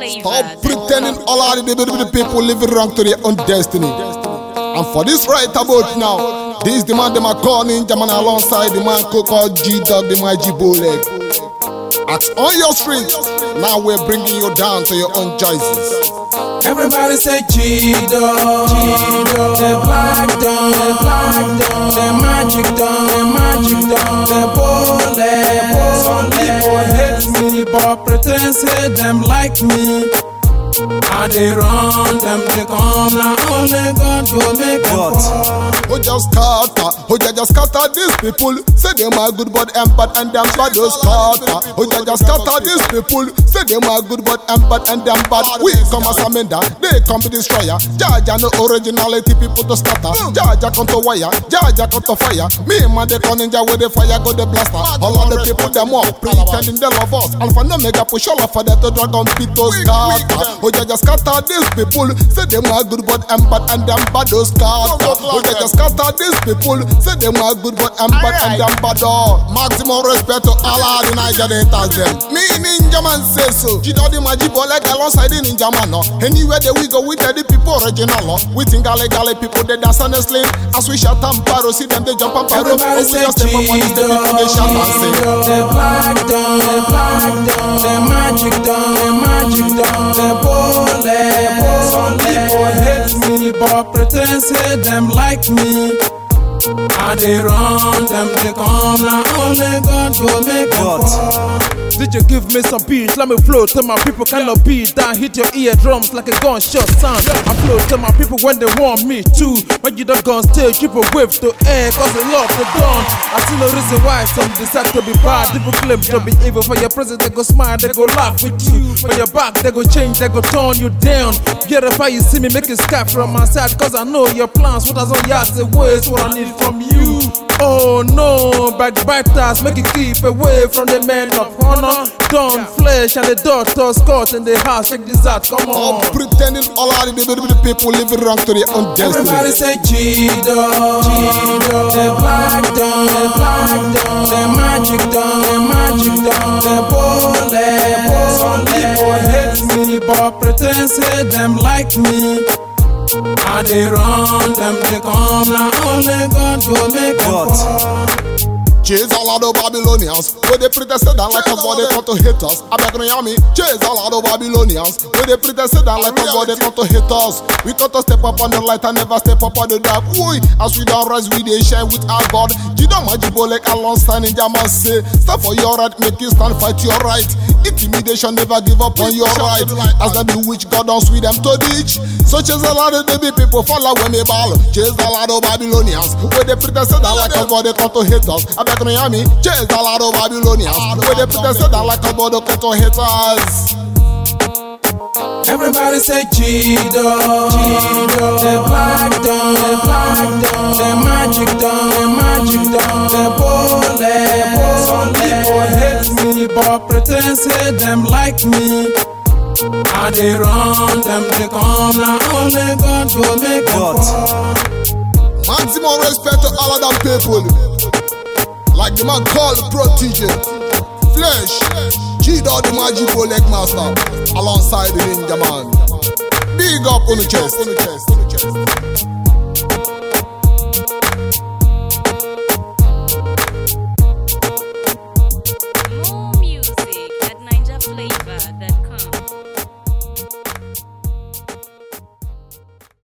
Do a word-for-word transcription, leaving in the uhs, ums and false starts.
Stop pretending all of the, the, the people living wrong to their own destiny. And for this right about now, this is the man them are calling Jaman alongside the man called G-Dog, the my G-Boleg. At on your street, now we're bringing you down to your own choices. Everybody say G-Dog, G-Dog, the black dog, the black dog, the magic dog, the magic dog, the bullet. Some people hate me, but pretend say them like me. I they run them, they come now, only God will make them fall. Who just scatter, who just scatter these people? Say them are good but empath and them bad. Who scatter, who just scatter these people? Say them are good but empath and them bad. We come as a mender, they come to destroyer. Jaja no originality, people to scatter. Jaja come to wire, Jaja come to fire. Me man they come ninja with the fire, go the blaster. All of the people them up, pretending they love us. Alpha no mega push all of that to drag on people scatter. Who just scatter these people? Say them are good but empath and them bad. Who scatter, who just scatter these people? Say them are good but empath and them bad. Maximum respect to Allah, the Niger they tell them. Me Ninja Man say so. G-Dog the G-Boleg alongside the Ninja Man. No. Anywhere that we go with the people original. No. We think gale gale people they dance on the sling. As we shout and paro, see them they jump and paro. Everybody say G-Dog, they shout and sing. The black dog, the black dog, the magic dog, the magic dog, the bullet. Some people hate me, but pretend say them like me. I they run them, they come now, only God will make them fall. Did you give me some beats? Let me flow till my people cannot beat that. Hit your eardrums like a gunshot sound. I flow till my people when they want me too. When you don't gun stage, people wave to air, cause they love the dawn. I see no reason why some decide to be bad. People claim to be evil. For your presence, they go smile, they go laugh with you. For your back, they go change, they go turn you down. Get up how you see me, make it sky from my side. Cause I know your plans, what I on yas the ways, what I need from you. Oh no, backbiters, make it keep away from the men of honor. Dumb flesh and the daughters caught in the house. Check this out, come on. Stop pretending all of the, the, the people living wrong to their own destiny. Everybody say G-Dog, G-Dog, the black dog, the black dog, the magic dog, the magic dog, the bullet. Some people hate me, but pretend say them like me. I they run them, they come now, only God will make them fall. Chase all of the Babylonians, where they pretend say that like a body come to hit us. I beg me, chase all of the Babylonians, where they pretend say that like a body come to hit us. We got to step up on the light and never step up on the dark. Boy, as we don't rise, we they shine with our God. G-Dog G-Boleg alongside Ninja Man say, stand for your right, make you stand, fight your right. Intimidation, never give up on your right. As them do which God don't sweet them to ditch. So chase a lot of the people follow when me ball. Chase a lot of Babylonians, where they pretend say that like a body come to hit us. I beg Miami, chase a lot of Babylonians, where they pretend say that like a body come to hit us. Everybody say G-Dog, G-Dog, the black dog, the black dog, the magic dog, the magic dog, the bullet. Some people hate me, but pretend say them like me. I they run them, they come now, only God will make them fall. Maximum respect to all of them people. Like the man called Protege, Flesh, G-Dog the G-Boleg master, alongside the Ninja Man. Big up on the chest, on the chest, on the chest.